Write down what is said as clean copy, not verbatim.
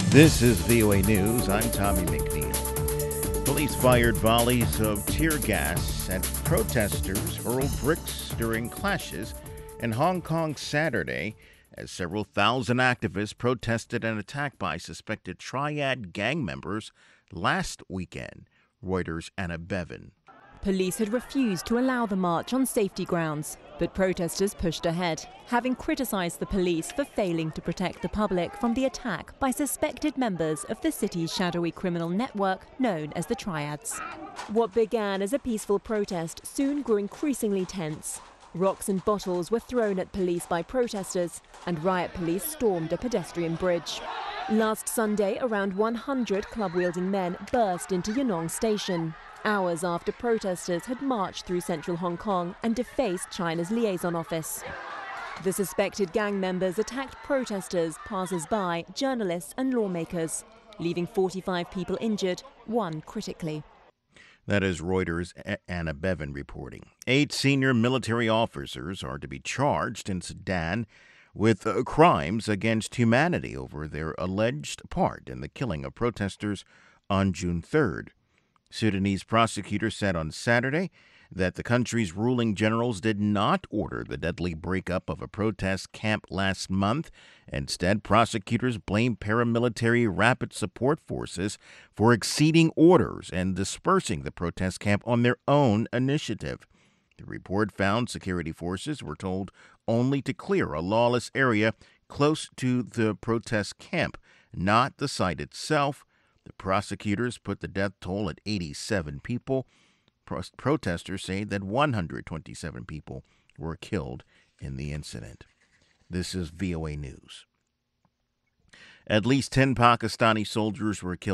This is VOA News. I'm Tommy McNeil. Police fired volleys of tear gas at protesters, hurled bricks during clashes in Hong Kong Saturday as several thousand activists protested an attack by suspected Triad gang members last weekend. Reuters' Anna Bevan. Police had refused to allow the march on safety grounds, but protesters pushed ahead, having criticised the police for failing to protect the public from the attack by suspected members of the city's shadowy criminal network known as the Triads. What began as a peaceful protest soon grew increasingly tense. Rocks and bottles were thrown at police by protesters, and riot police stormed a pedestrian bridge. Last Sunday, around 100 club-wielding men burst into Yonong Station, hours after protesters had marched through central Hong Kong and defaced China's liaison office. The suspected gang members attacked protesters, passers-by, journalists and lawmakers, leaving 45 people injured, one critically. That is Reuters' Anna Bevan reporting. 8 senior military officers are to be charged in Sudan with crimes against humanity over their alleged part in the killing of protesters on June 3rd. Sudanese prosecutors said on Saturday that the country's ruling generals did not order the deadly breakup of a protest camp last month. Instead, prosecutors blamed paramilitary rapid support forces for exceeding orders and dispersing the protest camp on their own initiative. The report found security forces were told only to clear a lawless area close to the protest camp, not the site itself. The prosecutors put the death toll at 87 people. Protesters say that 127 people were killed in the incident. This is VOA News. At least 10 Pakistani soldiers were killed